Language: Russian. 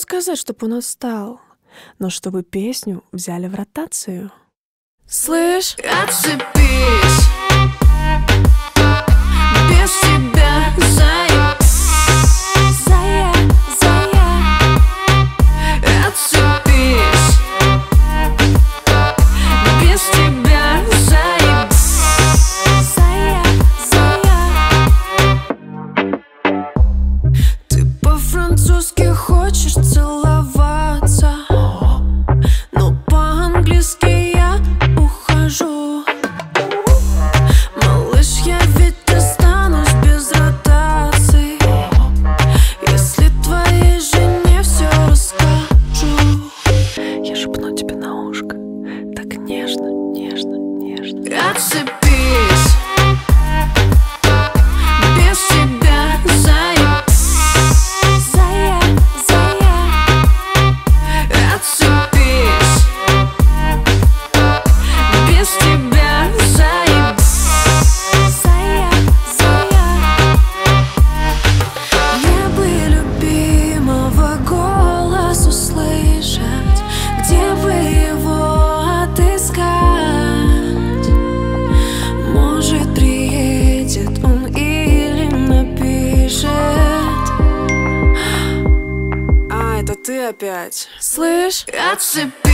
сказать, чтоб он отстал, но чтобы песню взяли в ротацию. Слышь, отцепись, без тебя отцепись, без тебя Ты по-французски хочешь целоваться, но по-английски я ухожу. Малыш, я ведь останусь без ротации, если твоей жене все расскажу. я шепну тебе на ушко, так нежно, нежно, нежно. Отцепись, без тебя отцепись, без тебя Мне бы любимого голос услышать, где бы его отыскать? Может, приедет он или напишет. А, это ты опять. Слышь, Отцепись.